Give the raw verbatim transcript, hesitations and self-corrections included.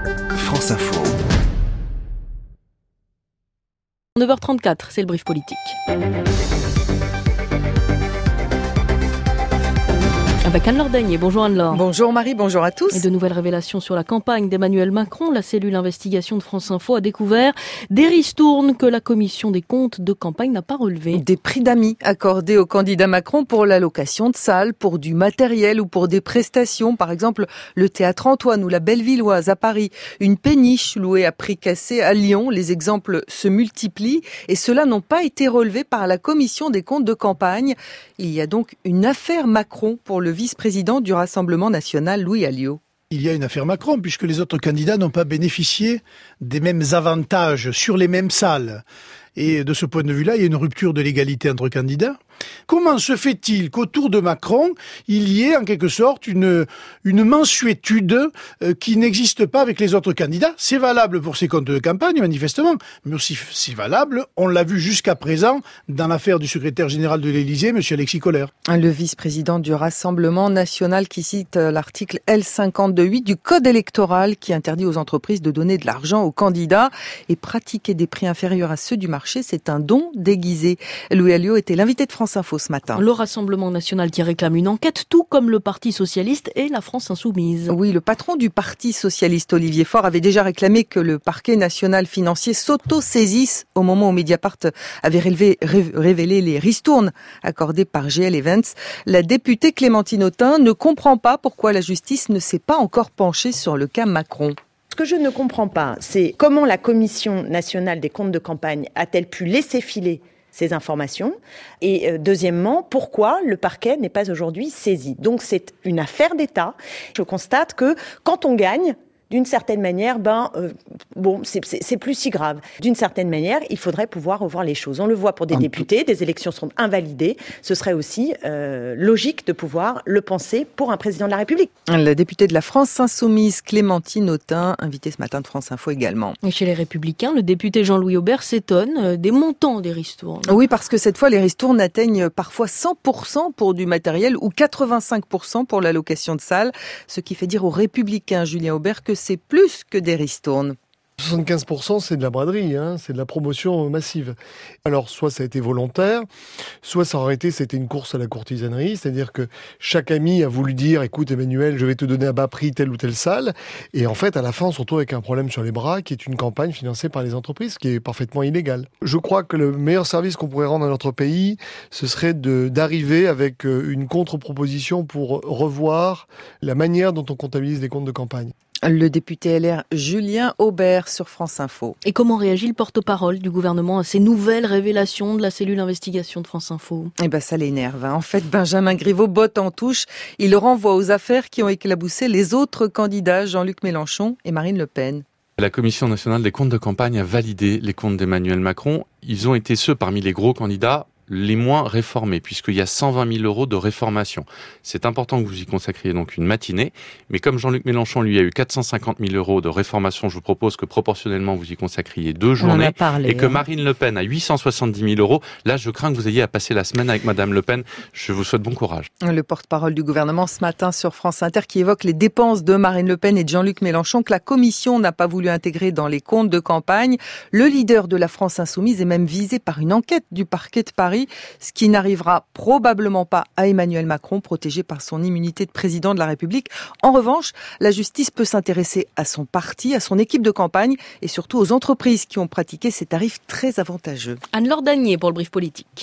France Info. neuf heures trente-quatre, c'est le brief politique. Avec Anne-Laure Dagnier. Bonjour Anne-Laure. Bonjour Marie, bonjour à tous. Et de nouvelles révélations sur la campagne d'Emmanuel Macron. La cellule investigation de France Info a découvert des ristournes que la commission des comptes de campagne n'a pas relevées. Des prix d'amis accordés au candidat Macron pour la location de salles, pour du matériel ou pour des prestations. Par exemple, le Théâtre Antoine ou la Bellevilloise à Paris. Une péniche louée à prix cassé à Lyon. Les exemples se multiplient et ceux-là n'ont pas été relevés par la commission des comptes de campagne. Il y a donc une affaire Macron pour le vice-président du Rassemblement national, Louis Alliot. Il y a une affaire Macron, puisque les autres candidats n'ont pas bénéficié des mêmes avantages sur les mêmes salles. Et de ce point de vue-là, il y a une rupture de l'égalité entre candidats. Comment se fait-il qu'autour de Macron, il y ait en quelque sorte une, une mansuétude euh, qui n'existe pas avec les autres candidats? C'est valable pour ses comptes de campagne, manifestement, mais aussi c'est valable, on l'a vu jusqu'à présent, dans l'affaire du secrétaire général de l'Élysée, M. Alexis Kohler. Le vice-président du Rassemblement national qui cite l'article L cinquante-deux huit du Code électoral qui interdit aux entreprises de donner de l'argent aux candidats et pratiquer des prix inférieurs à ceux du marché, c'est un don déguisé. Louis Alliot était l'invité de France Info ce matin. Le Rassemblement national qui réclame une enquête, tout comme le Parti socialiste et la France insoumise. Oui, le patron du Parti socialiste, Olivier Faure, avait déjà réclamé que le parquet national financier s'auto-saisisse au moment où Mediapart avait révélé, révélé les ristournes accordées par G L Events. La députée Clémentine Autain ne comprend pas pourquoi la justice ne s'est pas encore penchée sur le cas Macron. Ce que je ne comprends pas, c'est comment la Commission nationale des comptes de campagne a-t-elle pu laisser filer ces informations. Et euh, deuxièmement, pourquoi le parquet n'est pas aujourd'hui saisi. Donc c'est une affaire d'État. Je constate que quand on gagne, d'une certaine manière, ben euh, bon, c'est, c'est, c'est plus si grave. D'une certaine manière, il faudrait pouvoir revoir les choses. On le voit pour des députés, des élections sont invalidées. Ce serait aussi euh, logique de pouvoir le penser pour un président de la République. La députée de la France insoumise, Clémentine Autain, invitée ce matin de France Info également. Et chez les Républicains, le député Jean-Louis Aubert s'étonne des montants des ristournes. Oui, parce que cette fois, les ristournes atteignent parfois cent pour cent pour du matériel ou quatre-vingt-cinq pour cent pour la location de salle, ce qui fait dire aux Républicains, Julien Aubert, que c'est plus que des ristournes. soixante-quinze pour cent, c'est de la braderie, hein, c'est de la promotion massive. Alors, soit ça a été volontaire, soit ça aurait été, c'était une course à la courtisanerie, c'est-à-dire que chaque ami a voulu dire, écoute Emmanuel, je vais te donner à bas prix telle ou telle salle, et en fait, à la fin, on se retrouve avec un problème sur les bras, qui est une campagne financée par les entreprises, qui est parfaitement illégale. Je crois que le meilleur service qu'on pourrait rendre à notre pays, ce serait de, d'arriver avec une contre-proposition pour revoir la manière dont on comptabilise les comptes de campagne. Le député L R Julien Aubert sur France Info. Et comment réagit le porte-parole du gouvernement à ces nouvelles révélations de la cellule investigation de France Info? Eh ben, ça l'énerve. Hein. En fait, Benjamin Griveaux botte en touche. Il renvoie aux affaires qui ont éclaboussé les autres candidats, Jean-Luc Mélenchon et Marine Le Pen. La Commission nationale des comptes de campagne a validé les comptes d'Emmanuel Macron. Ils ont été ceux parmi les gros candidats les moins réformés, puisqu'il y a cent vingt mille euros de réformation. C'est important que vous y consacriez donc une matinée, mais comme Jean-Luc Mélenchon lui a eu quatre cent cinquante mille euros de réformation, je vous propose que proportionnellement vous y consacriez deux journées, parlé, et que hein. Marine Le Pen a huit cent soixante-dix mille euros. Là, je crains que vous ayez à passer la semaine avec Madame Le Pen. Je vous souhaite bon courage. Le porte-parole du gouvernement ce matin sur France Inter qui évoque les dépenses de Marine Le Pen et de Jean-Luc Mélenchon que la Commission n'a pas voulu intégrer dans les comptes de campagne. Le leader de la France insoumise est même visé par une enquête du parquet de Paris, ce qui n'arrivera probablement pas à Emmanuel Macron, protégé par son immunité de président de la République. En revanche, la justice peut s'intéresser à son parti, à son équipe de campagne et surtout aux entreprises qui ont pratiqué ces tarifs très avantageux. Anne-Laure Dagnier pour le brief politique.